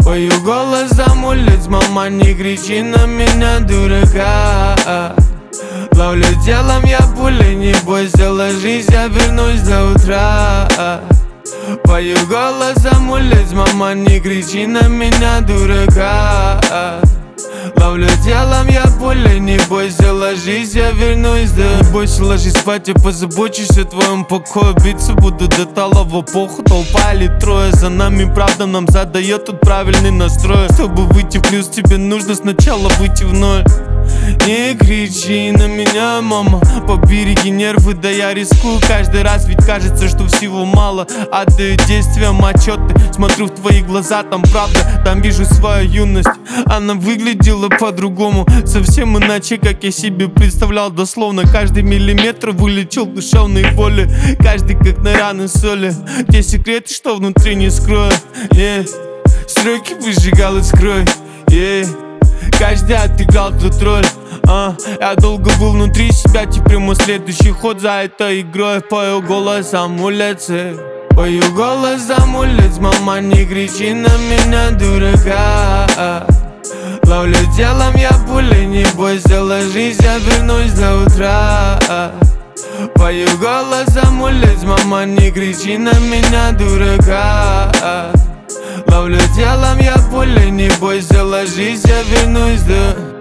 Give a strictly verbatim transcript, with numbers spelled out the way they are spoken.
Пою голосом улиц, мама, не кричи на меня, дурака. Ловлю телом я пули, не бойся, ложись, я вернусь до утра. Пою голосом улиц, мама, не кричи на меня, дурака. Ловлю телом я пули, не бойся, ложись, я вернусь, да. Не бойся, ложись спать, я позабочусь о твоем покое. Биться буду до талого поху, толпа или трое. За нами правда нам задает тут правильный настрой. Чтобы выйти в плюс, тебе нужно сначала выйти в ноль. Не кричи на меня, мама, побереги нервы, да я рискую каждый раз, ведь кажется, что всего мало. Отдаю действиям отчеты, смотрю в твои глаза, там правда, там вижу свою юность. Она выглядела по-другому, совсем иначе, как я себе представлял. Дословно каждый миллиметр вылечил душевные боли, каждый как на раны соли. Те секреты, что внутри не скрою, yeah. Стройки выжигал и скрой, yeah. Каждый отыграл тут роль, а я долго был внутри себя, теперь мой следующий ход за этой игрой. Пою голосом улицы, пою голосом улиц, мама, не кричи на меня, дурака. Ловлю телом я пули, не бойся, ложись, я вернусь до утра. Пою голосом улиц, мама, не кричи на меня, дурака. Ловлю телом я пули, не бойся, ложись, я вернусь, да.